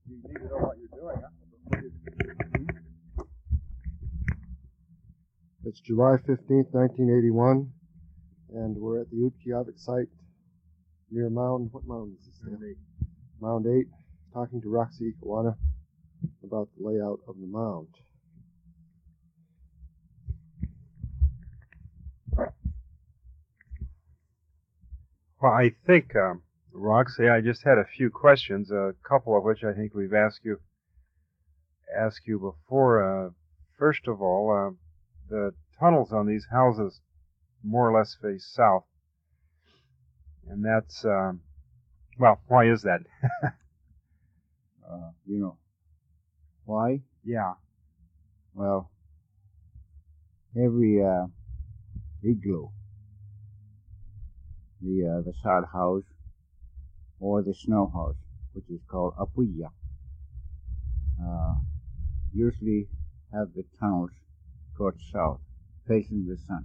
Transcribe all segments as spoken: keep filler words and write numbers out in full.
You need to know what you're doing, huh? It's July fifteenth, nineteen eighty-one, and we're at the Utqiagvik site near Mound. What mound is this? Mound eight. Mound eight, talking to Roxy Kawana about the layout of the mound. Well, I think, um, Roxy, I just had a few questions, a couple of which I think we've asked you asked you before. Uh, first of all, uh, the tunnels on these houses more or less face south, and that's um, well, why is that? uh, you know, why? Yeah. Well, every uh, igloo, the uh, the sod house or the snow house, which is called apuya, uh, usually have the tunnels towards south, facing the sun.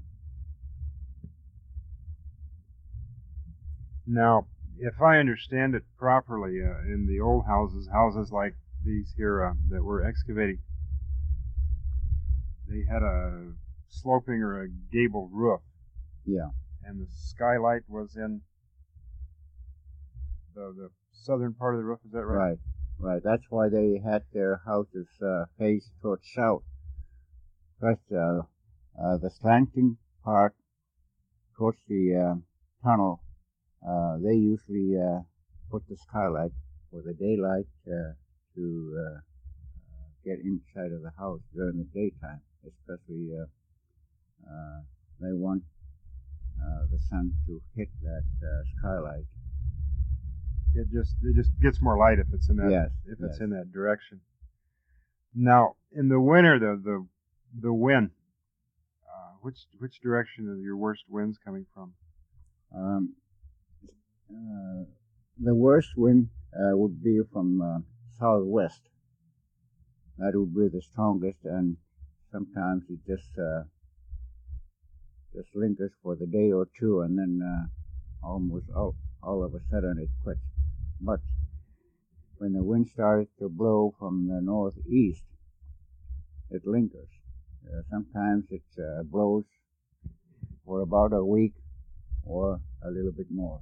Now, if I understand it properly, uh, in the old houses, houses like these here uh, that we're excavating, they had a sloping or a gabled roof. Yeah. And the skylight was in the, the southern part of the roof, is that right? Right, right. That's why they had their houses uh, face towards south. But uh, uh, the slanting part towards the uh, tunnel, uh, they usually uh, put the skylight for the daylight uh, to uh, get inside of the house during the daytime, especially uh, uh, they want uh, the sun to hit that uh, skylight. It just it just gets more light if it's in that yes, if yes. it's in that direction. Now, in the winter, the the the wind, uh, which which direction are your worst winds coming from? Um, uh, the worst wind uh, would be from uh, southwest. That would be the strongest, and sometimes it just uh, just lingers for the day or two, and then uh, almost all, all of a sudden it quits. But when the wind starts to blow from the northeast, it lingers. Uh, sometimes it uh, blows for about a week or a little bit more.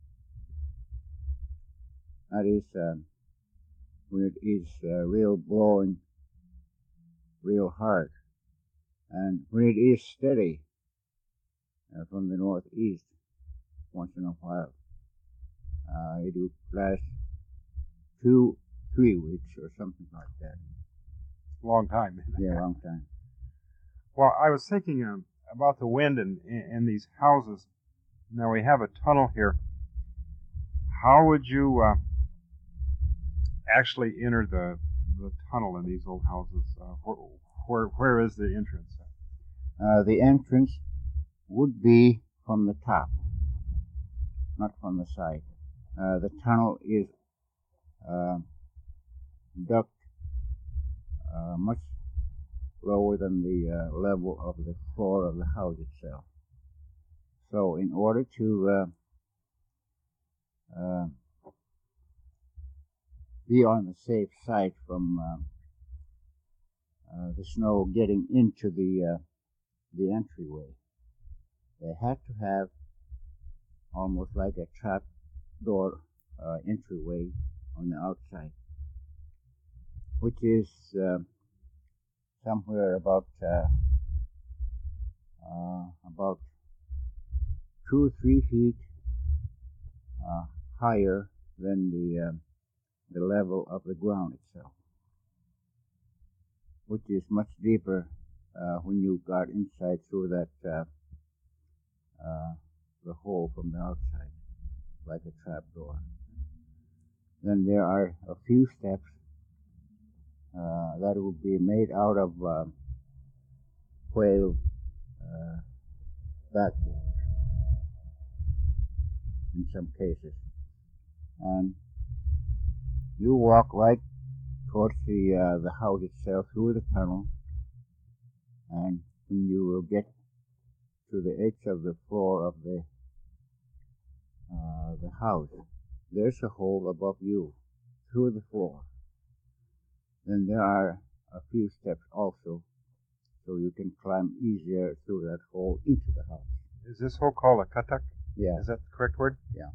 That is uh, when it is uh, real blowing real hard. And when it is steady uh, from the northeast, once in a while, uh, it will last two, three weeks or something like that. Long time. Yeah, long time. Well, I was thinking um, about the wind in, in, in these houses. Now, we have a tunnel here. How would you uh, actually enter the the tunnel in these old houses? Uh, where, where where is the entrance? Uh, the entrance would be from the top, not from the side. Uh, the tunnel is uh, dug uh, much lower than the uh, level of the floor of the house itself. So in order to uh, uh, be on the safe side from uh, uh, the snow getting into the uh, the entryway, they had to have almost like a trap door uh, entryway on the outside, which is uh, somewhere about uh, uh, about two or three feet uh, higher than the uh, the level of the ground itself, which is much deeper uh, when you got inside through that uh, uh, the hole from the outside, like a trap door. Then there are a few steps uh, that will be made out of uh, quail uh, backbones in some cases, and you walk right towards the uh, the house itself through the tunnel, and when you will get to the edge of the floor of the uh, the house, there's a hole above you through the floor, then there are a few steps also, so you can climb easier through that hole into the house. Is this hole called a katak? Yeah. Is that the correct word? Yeah.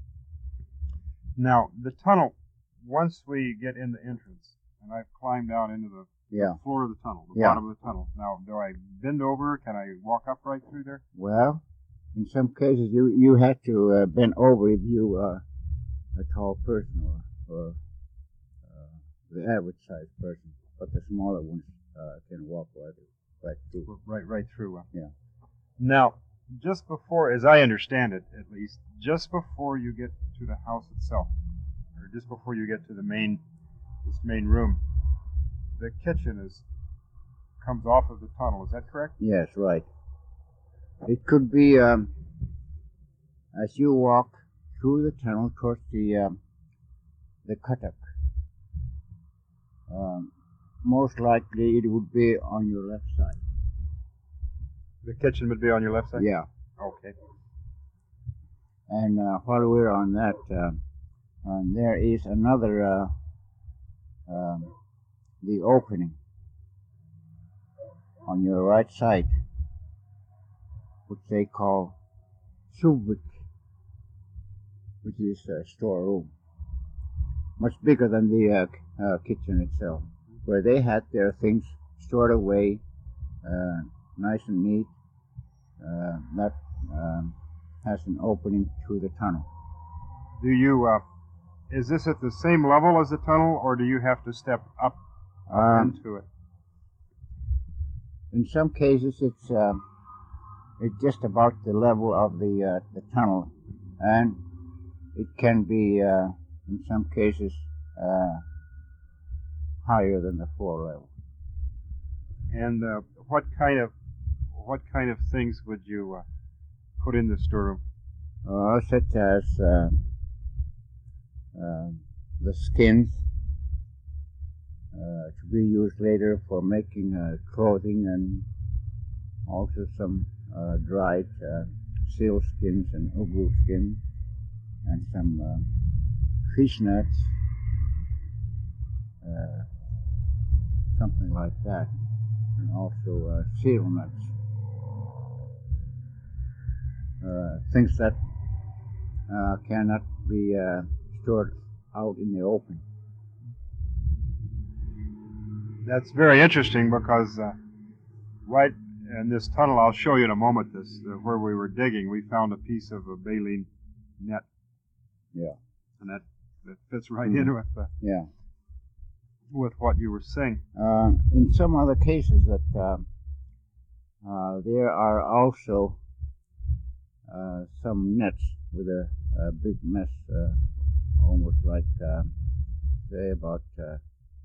Now, the tunnel, once we get in the entrance, and I've climbed down into the, Yeah. the floor of the tunnel, the Yeah. bottom of the tunnel. Now, do I bend over? Can I walk upright through there? Well, in some cases you you have to uh, bend over if you are a tall person or or uh, the average sized person, but the smaller ones uh, can walk right right through. Right, right through. Uh. Yeah. Now, just before, as I understand it, at least, just before you get to the house itself, or just before you get to the main, this main room, the kitchen is comes off of the tunnel. Is that correct? Yes, right. It could be um, as you walk through the tunnel towards the um, the katak. Um, most likely, it would be on your left side. The kitchen would be on your left side? Yeah. Okay. And uh, while we're on that, uh, um, there is another, uh, um, the opening on your right side, which they call subik, which is a storeroom, much bigger than the uh, uh, kitchen itself, where they had their things stored away, uh, nice and neat. Uh, that um, has an opening to the tunnel. Do you, uh, is this at the same level as the tunnel, or do you have to step up, up Um, into it? In some cases, it's uh, it's just about the level of the uh, the tunnel, and it can be uh, in some cases uh, higher than the floor level. And uh, what kind of what kind of things would you uh, put in the storeroom? Uh, such as uh, uh, the skins uh, to be used later for making uh, clothing, and also some uh, dried uh, seal skins and ugu skin, and some uh, fish nuts, uh, something like that, and also uh, seal nuts. Uh, things that uh, cannot be uh, stored out in the open. That's very interesting because uh, right in this tunnel, I'll show you in a moment, this uh, where we were digging, we found a piece of a baleen net. Yeah. And that, that fits right Mhm. in with uh, Yeah. with what you were saying. Uh, in some other cases, that uh, uh, there are also uh, some nets with a, a big mesh, uh, almost like uh, say about uh,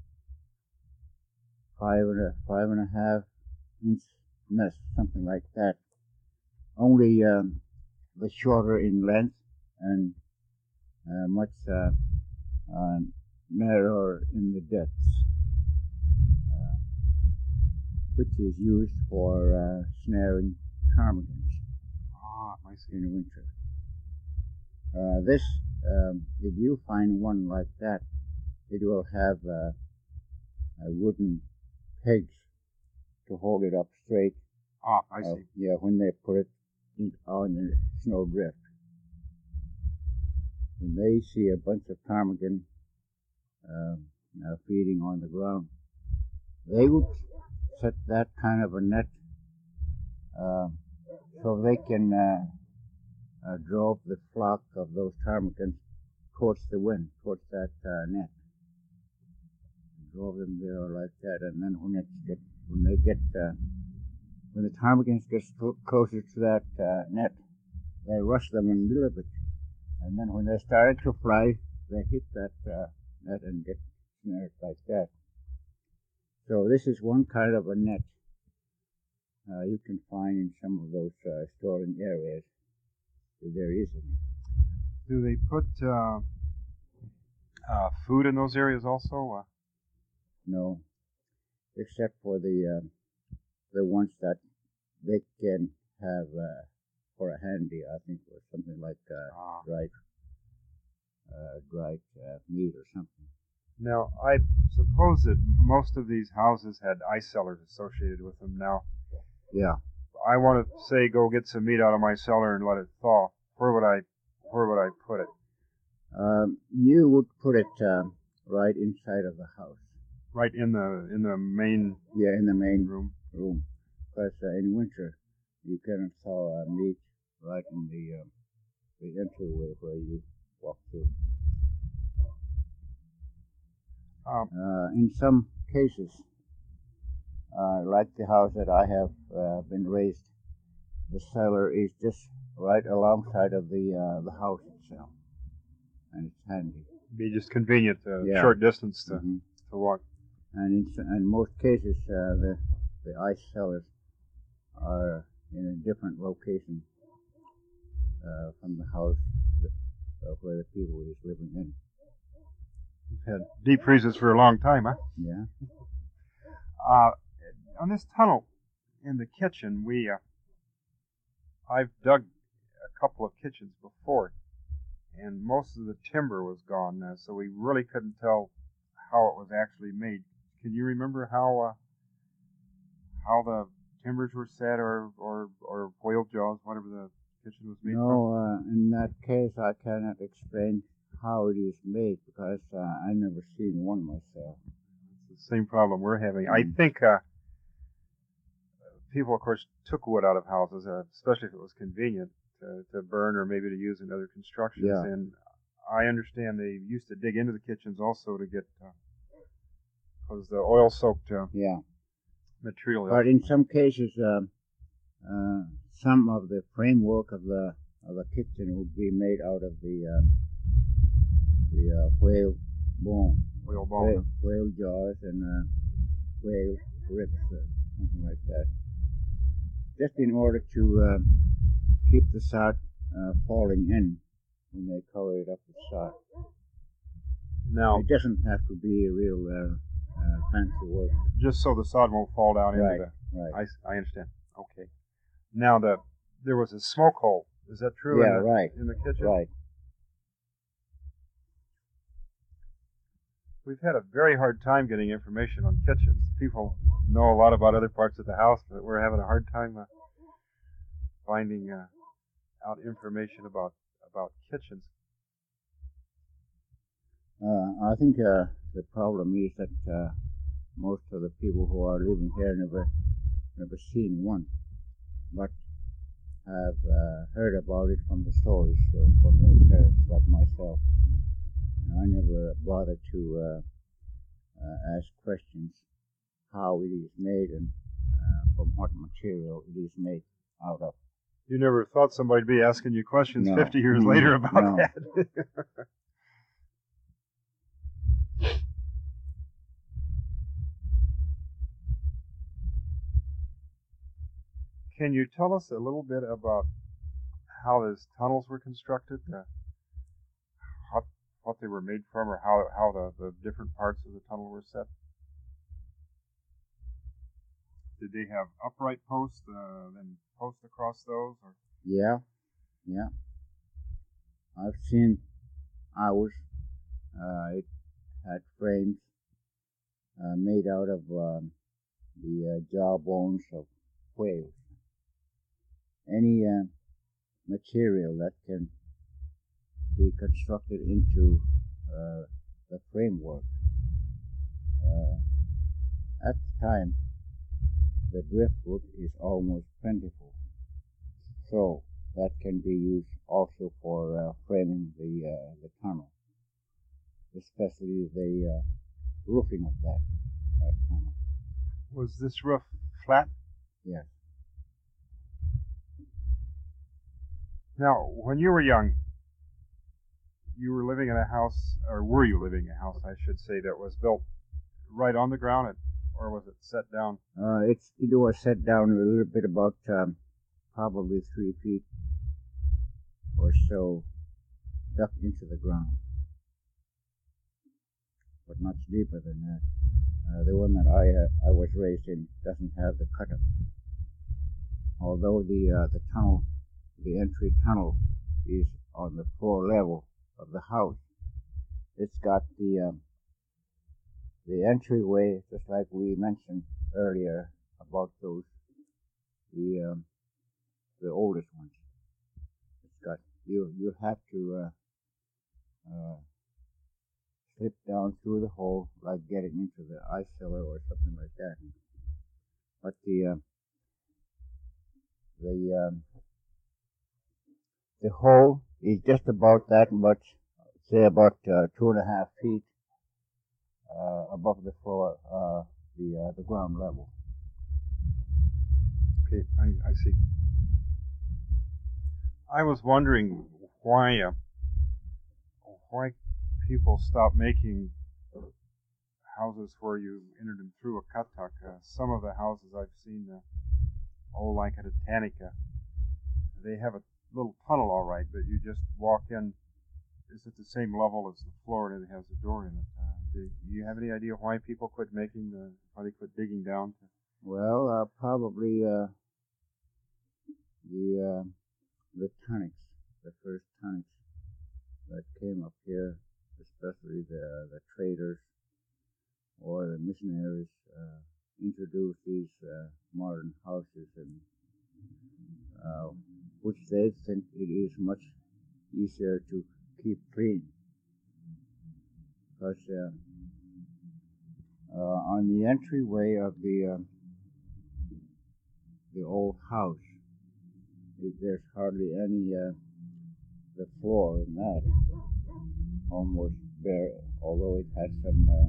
five and a five and a half inch mesh, something like that. Only um, the shorter in length and uh, much uh, uh, narrower in the depths, uh, which is used for uh, snaring ptarmigans Ah, I see. in winter. Uh, this, um, if you find one like that, it will have uh, a wooden pegs to hold it up straight. Ah, I uh, see. Yeah, when they put it in, on the snow drift. When they see a bunch of ptarmigan um, uh, feeding on the ground, they would set that kind of a net uh, so they can uh, uh, drove the flock of those ptarmigans towards the wind, towards that uh, net. Drove them there like that, and then when it get when they get uh, when the ptarmigans get cl- closer to that uh, net, they rush them a little bit, and then when they started to fly, they hit that uh, net and get snared like that. So this is one kind of a net uh, you can find in some of those uh, storing areas, if there is any. Do they put uh, uh, food in those areas also? Uh, No, except for the uh, the ones that they can have uh, for a handy, I think, or something like uh, ah. dried uh, dried uh, meat or something. Now, I suppose that most of these houses had ice cellars associated with them. Now, Yeah. I want to say go get some meat out of my cellar and let it thaw. Where would I, where would I put it? Um, you would put it um, right inside of the house. Right in the in the main Yeah, in the main room. room. Because uh, in winter, you cannot thaw uh, meat right in the um, the entryway where you walk through. Um, Uh, in some cases, uh, like the house that I have uh, been raised, the cellar is just right alongside of the uh, the house itself, and it's handy. be just convenient, uh, Yeah. short distance to, Mhm. to walk. And in, s- in most cases, uh, the the ice cellars are in a different location uh, from the house that, uh, where the people is living in. We've had deep freezes for a long time, huh? Yeah. Uh, on this tunnel in the kitchen, we uh, I've dug a couple of kitchens before, and most of the timber was gone, uh, so we really couldn't tell how it was actually made. Can you remember how uh, how the timbers were set, or or or whale jaws, whatever the kitchen was made from? No, uh, in that case, I cannot explain how it is made because uh, I never seen one myself. It's the same problem we're having. I Mm. think uh, people, of course, took wood out of houses, uh, especially if it was convenient to, to burn or maybe to use in other constructions. Yeah. And I understand they used to dig into the kitchens also to get because the oil-soaked uh, Yeah. material. But in some cases, um uh, some of the framework of the of the kitchen would be made out of the uh, the uh, whale bone, Whale whale, bone. whale jaws, and uh, whale ribs, uh, something like that. Just in order to uh, keep the sod uh, falling in when they cover it up with sod. Now, It doesn't have to be real uh, uh, fancy work. just so the sod won't fall down Right, into the. right. I, s- I understand. Okay. Now the there was a smoke hole. Is that true? Yeah, in the, right, In the kitchen. Right. We've had a very hard time getting information on kitchens. People know a lot about other parts of the house, but we're having a hard time uh, finding uh, out information about about kitchens. Uh, I think uh, the problem is that uh, most of the people who are living here never never seen one, but have uh, heard about it from the stories uh, from their parents, like myself. And I never bothered to uh, uh, ask questions how it is made and uh, from what material it is made out of. You never thought somebody'd be asking you questions No. fifty years Mm, later about no. that. Can you tell us a little bit about how these tunnels were constructed, uh, what what they were made from, or how how the, the different parts of the tunnel were set? Did they have upright posts, uh, then posts across those, or Yeah, yeah. I've seen ours. Uh, it had frames uh, made out of um, the uh, jaw bones of whales. Any uh, material that can be constructed into uh, the framework. Uh, at the time, the driftwood is almost plentiful, so that can be used also for uh, framing the uh, the tunnel, especially the uh, roofing of that uh, tunnel. was this roof flat? Yes. Now, when you were young, you were living in a house, or were you living in a house, I should say, that was built right on the ground, or was it set down? Uh, it's it was set down a little bit about um, probably three feet or so, dug into the ground, but much deeper than that. Uh, the one that I uh, I was raised in doesn't have the cut-up, although the uh, the tunnel, the entry tunnel, is on the floor level of the house. It's got the um, the entryway, just like we mentioned earlier about those, the um, the oldest ones. It's got you. You have to uh, uh, slip down through the hole, like getting into the ice cellar or something like that. But the uh, the um, the hole is just about that much, say about uh, two and a half feet uh, above the floor, uh, the uh, the ground level. Okay, I, I see. I was wondering why uh, why people stopped making houses where you entered them through a katak. Uh, some of the houses I've seen, uh, oh, like at Atanica, they have a little tunnel, all right, but you just walk in. It's at the same level as the floor, and it has a door in it. Uh, do you have any idea why people quit making the, why they quit digging down? To... Well, uh, probably uh, the uh, the tonics, the first tonics that came up here, especially the the traders or the missionaries, uh, introduced these uh, modern houses, and uh, which they think it is much easier to keep clean, because uh, uh, on the entryway of the uh, the old house, it, there's hardly any uh, the floor in that, almost bare, although it has some uh,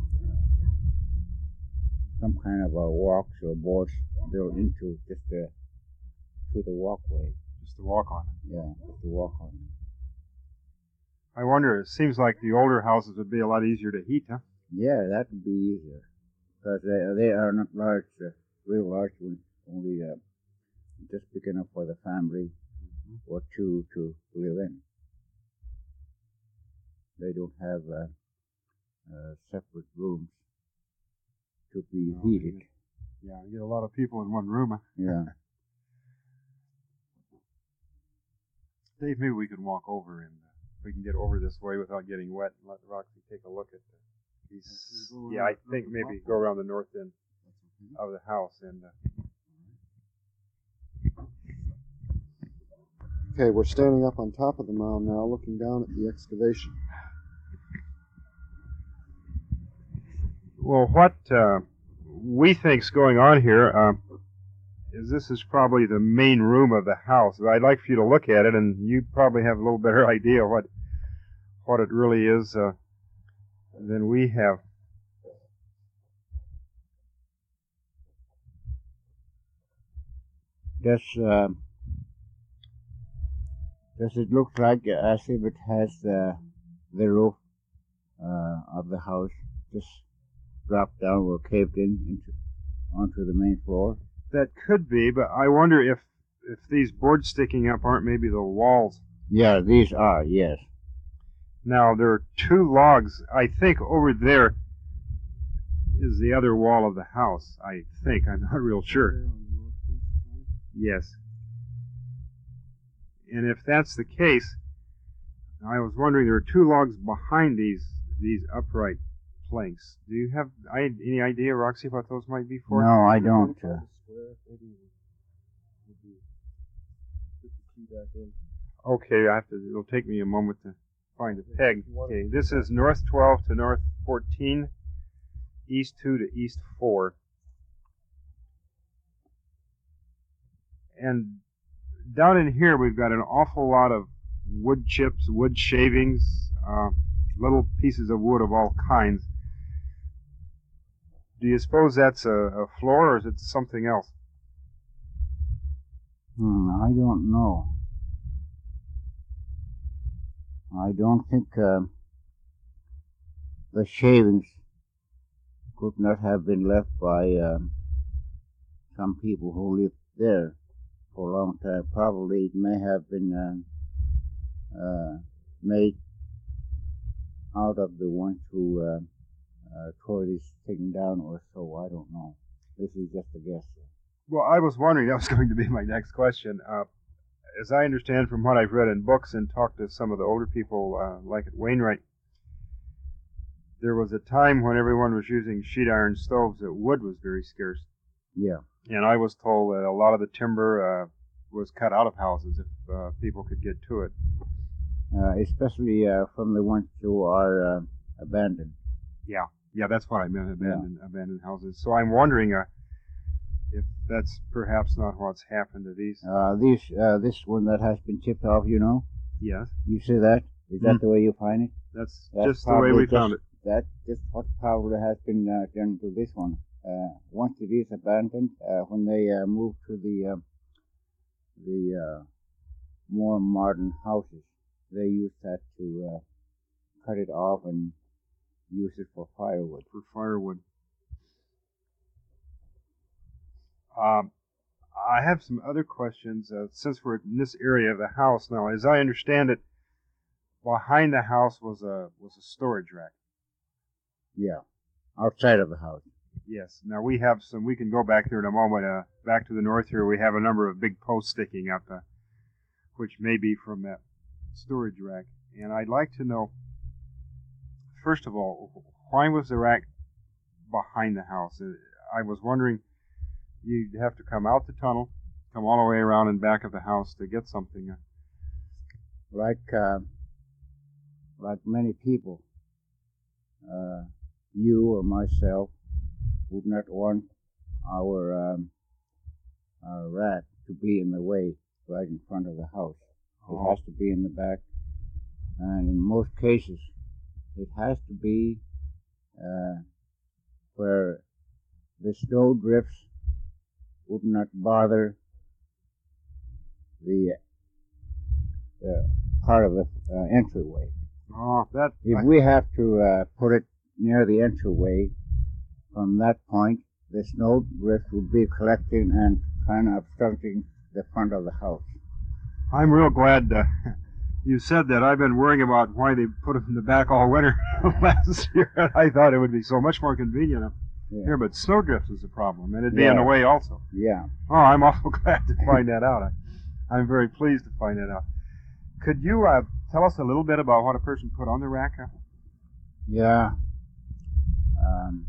some kind of a walks or boards built into just the to the walkway. Just to walk on it. Yeah, just to walk on it. I wonder, it seems like the older houses would be a lot easier to heat, huh? Yeah, that would be easier, because they, they are not large, uh, real large ones, only uh, just big enough for the family mm-hmm. or two to live in. They don't have uh, uh, separate rooms to be no, heated. You get, yeah, you get a lot of people in one room. Huh? Yeah. Dave, maybe we can walk over and uh, we can get over this way without getting wet and let Roxy take a look at the, these. Yeah, I think maybe go around the north end of the house and. Uh, okay, we're standing up on top of the mound now, looking down at the excavation. Well, what uh, we think's going on here uh, is this is probably the main room of the house. I'd like for you to look at it, and you probably have a little better idea what what it really is uh, than we have. Does uh, does it look like as if it has the the roof uh, of the house just dropped down or caved in into, onto the main floor? That could be, but I wonder if if these boards sticking up aren't maybe the walls. Yeah, these are, yes. Now, there are two logs. I think over there is the other wall of the house. I think. I'm not real sure. Yes. And if that's the case, I was wondering, there are two logs behind these these upright planks. Do you have any idea, Roxy, what those might be for? No, I don't. Uh, okay, I have to. It'll take me a moment to find a peg. Okay, this is north twelve to north fourteen, east two to east four, and down in here we've got an awful lot of wood chips, wood shavings, uh, little pieces of wood of all kinds. Do you suppose that's a, a floor, or is it something else? Hmm, I don't know. I don't think uh, the shavings could not have been left by uh, some people who lived there for a long time. Probably it may have been uh, uh, made out of the ones who uh, uh, tore this thing down or so. I don't know. This is just a guess. Well, I was wondering, that was going to be my next question. Uh, as I understand from what I've read in books and talked to some of the older people, uh, like at Wainwright, there was a time when everyone was using sheet iron stoves that wood was very scarce. Yeah. And I was told that a lot of the timber uh, was cut out of houses if uh, people could get to it. Uh, especially uh, from the ones who are uh, abandoned. Yeah, yeah, that's what I meant, abandoned, yeah. abandoned houses. So I'm wondering uh, if that's perhaps not what's happened to these. Uh, these, uh, this one that has been chipped off, you know? Yes. You see that? Is that mm. the way you find it? That's, that's just the way we just, found it. That's just what probably has been uh, done to this one. Uh, once it is abandoned, uh, when they uh, move to the uh, the uh, more modern houses, they use that to uh, cut it off and use it for firewood. For firewood. Um, I have some other questions. Uh, since we're in this area of the house now, as I understand it, behind the house was a was a storage rack. Yeah, outside of the house. Yes. Now we have some. We can go back there in a moment. Uh, back to the north here, we have a number of big posts sticking up, uh, which may be from that storage rack. And I'd like to know, first of all, why was the rack behind the house? I was wondering, you'd have to come out the tunnel, come all the way around in back of the house to get something. Like, uh, like many people, uh, you or myself would not want our, um, our rack to be in the way right in front of the house. It Oh. has to be in the back, and in most cases, it has to be uh, where the snow drifts would not bother the uh, part of the uh, entryway. Oh, that. If I, we have to uh, put it near the entryway, from that point, the snow drift would be collecting and kind of obstructing the front of the house. I'm real glad uh, you said that. I've been worrying about why they put them in the back all winter last year. I thought it would be so much more convenient up Yeah. here, but snowdrift is a problem, and it'd be Yeah. in the way also. Yeah. Oh, I'm awful glad to find that out. I, I'm very pleased to find that out. Could you uh, tell us a little bit about what a person put on the rack? Yeah. Um,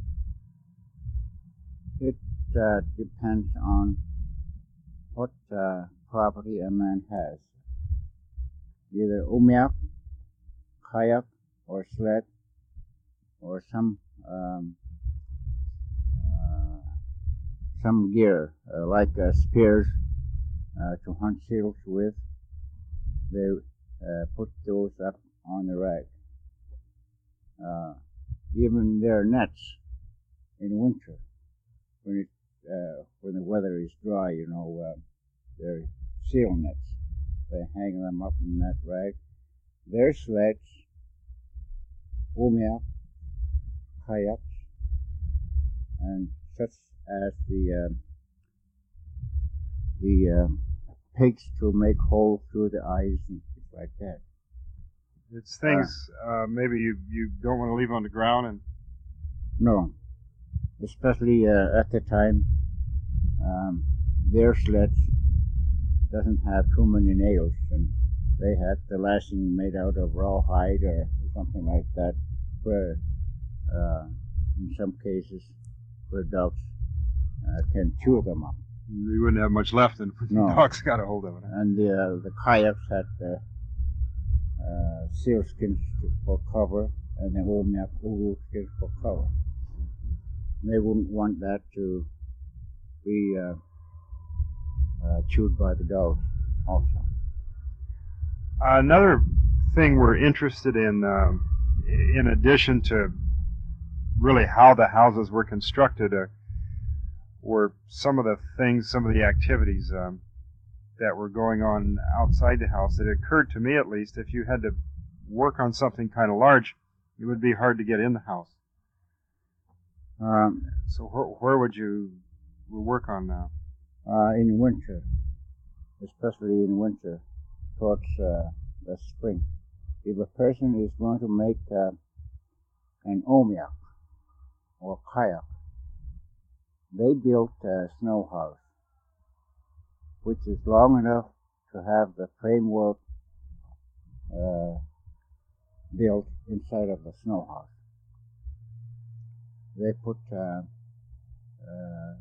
it uh, depends on what uh, property a man has. Either umiak, kayak, or sled, or some um, uh, some gear uh, like uh, spears uh, to hunt seals with. They uh, put those up on the rack. Uh, even their nets in winter, when it uh, when the weather is dry, you know, uh, their seal nets. They hang them up in that rack. Their sleds, umiak, kayaks, and such as the uh, the uh, pigs to make holes through the ice and things like that. It's things uh, maybe you, you don't want to leave on the ground. And No, especially uh, at the time, um, their sleds doesn't have too many nails, and they have the lashing made out of rawhide or something like that, where uh, in some cases where dogs uh, can chew them up. you wouldn't have much left, and No. the dogs got a hold of it. And the uh, the kayaks had the uh, seal skins for cover, and the umiak ulu skins for cover. They wouldn't want that to be uh, uh, chewed by the dogs also. Another thing we're interested in, um, in addition to really how the houses were constructed, uh, were some of the things, some of the activities um, that were going on outside the house. It occurred to me, at least, if you had to work on something kind of large, it would be hard to get in the house. Um, So where, where would you work on now? uh, in winter, especially in winter, towards uh, the spring, if a person is going to make uh, an umiak or kayak, they built a snow house, which is long enough to have the framework uh, built inside of the snow house. they put uh, uh,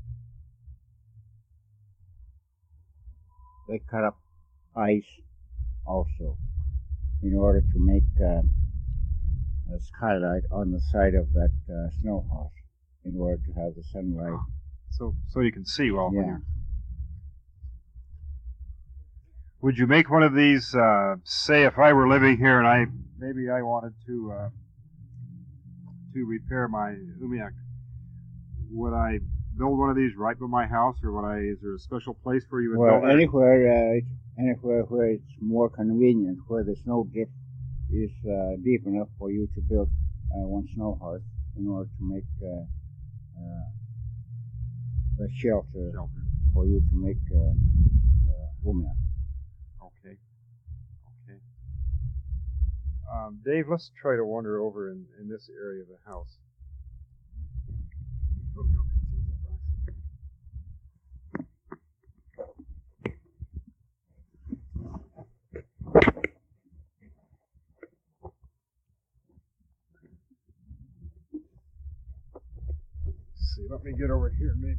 they cut up ice also in order to make uh, a skylight on the side of that uh, snow house in order to have the sunlight. So, so you can see well. when Yeah. you're- Would you make one of these? Uh, say, if I were living here and I maybe I wanted to uh, to repair my umiak, would I build one of these right by my house, or would I? Is there a special place where you would Well, build it? anywhere, uh, anywhere where it's more convenient, where the snow drift is uh, deep enough for you to build uh, one snow hut in order to make uh, uh, the shelter, Shelter. for you to make uh, uh, umiak. Okay. Okay. Um, Dave, let's try to wander over in, in this area of the house. Let's see, let me get over here maybe.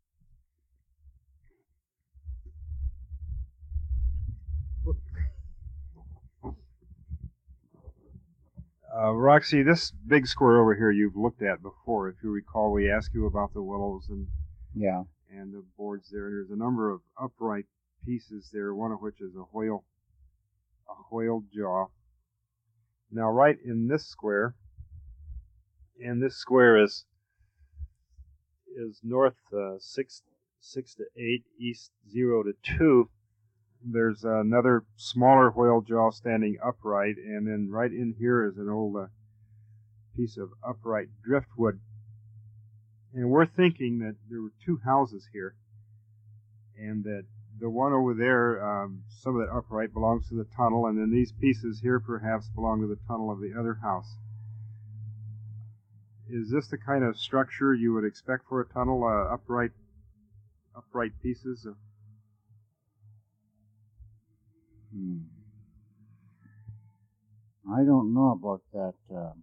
Uh, Roxy, this big square over here you've looked at before. If you recall, we asked you about the willows and Yeah. and the boards there. There's a number of upright pieces there, one of which is a whale, a whale jaw. Now, right in this square, and this square is is north uh, six six to eight, east zero to two. There's another smaller whale jaw standing upright, and then right in here is an old uh, piece of upright driftwood. And we're thinking that there were two houses here, and that the one over there, um, some of that upright belongs to the tunnel, and then these pieces here perhaps belong to the tunnel of the other house. Is this the kind of structure you would expect for a tunnel, uh, upright, upright pieces of? Hmm. I don't know about that. Um,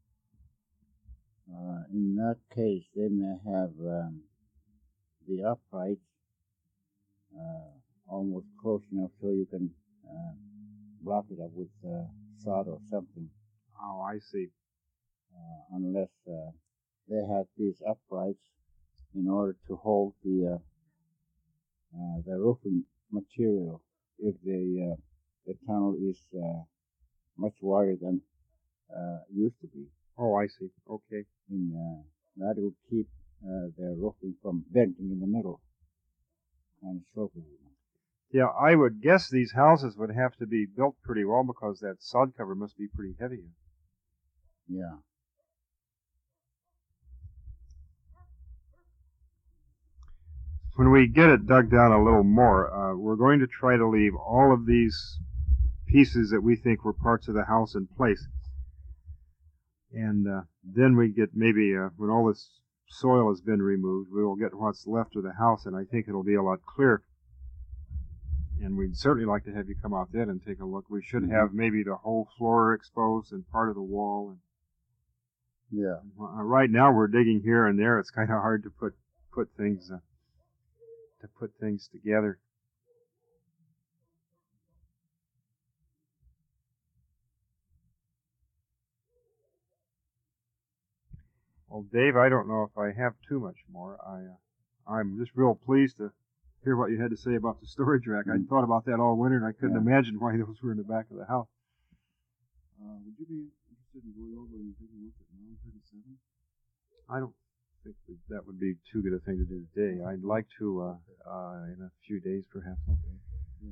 uh, in that case, they may have um, the uprights uh, almost close enough so you can uh, block it up with uh, sod or something. Oh, I see. Uh, unless uh, they had these uprights in order to hold the uh, uh, the roofing material. If the uh, the tunnel is uh, much wider than uh, used to be, Oh, I see. Okay. and uh, that would keep uh, the roofing from bending in the middle and sloping. Yeah, I would guess these houses would have to be built pretty well because that sod cover must be pretty heavy. Yeah. When we get it dug down a little more, uh, we're going to try to leave all of these pieces that we think were parts of the house in place. And uh, then we get maybe, uh, when all this soil has been removed, we will get what's left of the house, and I think it'll be a lot clearer. And we'd certainly like to have you come out then and take a look. We should Mhm. have maybe the whole floor exposed and part of the wall. And Yeah. uh, right now we're digging here and there. It's kind of hard to put put things uh, to put things together. Well, Dave, I don't know if I have too much more. I uh, I'm just real pleased to hear what you had to say about the storage rack. I Mm. thought about that all winter, and I couldn't Yeah. imagine why those were in the back of the house. Uh, would you be interested in going over and taking a look at Mound thirty-seven? I don't think that, that would be too good a thing to do today. I'd like to uh, uh, in a few days, perhaps. Okay. Yeah.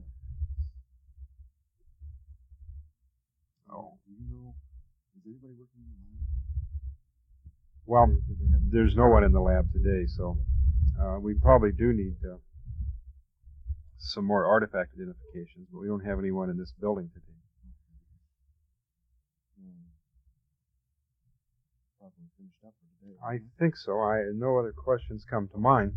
Oh, Do you know, is anybody working in the lab? well, Did they have there's no one in the lab today, so uh, we probably do need uh, some more artifact identifications, but we don't have anyone in this building today. um, probably finished up for today? I right? think so. I no other questions come to mind.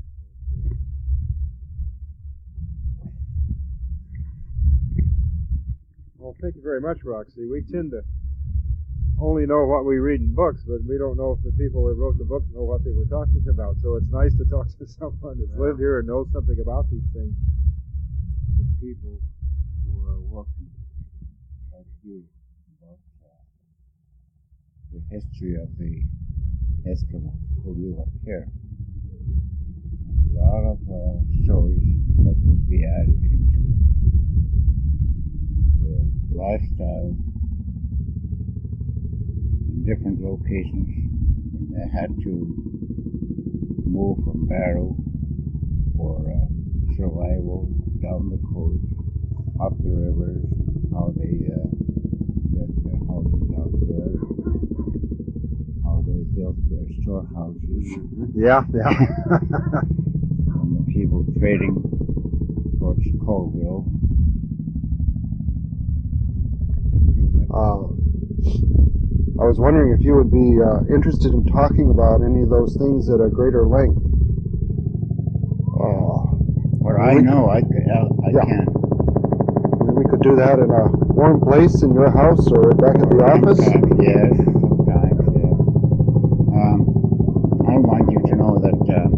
Well, thank you very much, Roxy. We tend to only know what we read in books, but we don't know if the people that wrote the books know what they were talking about. So it's nice to talk to someone that's Yeah. lived here and knows something about these things. The people who are working like you about uh, the history of the Eskimos who live up here. A lot of uh, stories that would be added into their lifestyle in different locations when they had to move from Barrow for uh, survival down the coast, up the rivers, how they uh, built their houses out there, how they built their storehouses, Yeah, yeah. and the people trading towards Colville. Uh, I was wondering if you would be uh, interested in talking about any of those things at a greater length. Uh, What I we know, I, c- I, I Yeah. can. Maybe we could do that in a warm place in your house or back at the office. Sometimes, yes, sometimes, yeah. Um, I want you to know that um,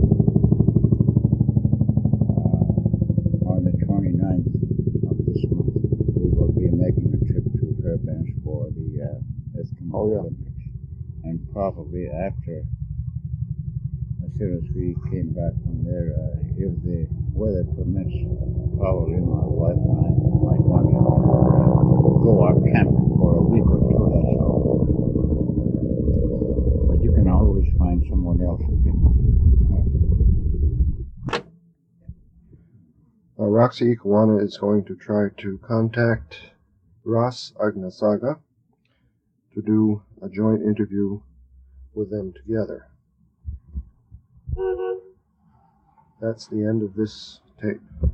uh, on the twenty-ninth of this month, we will be making a trip to Fairbanks for the uh, Eskimo Oh, yeah. Olympics. And probably after, as soon as we came back from there, uh, if the weather permits, probably my wife and I might want to uh, go out camping for a week or two, that's all. But you can always find someone else who can. Uh, Roxy Ikawana is going to try to contact Ross Agnasaga to do a joint interview with them together. That's the end of this tape.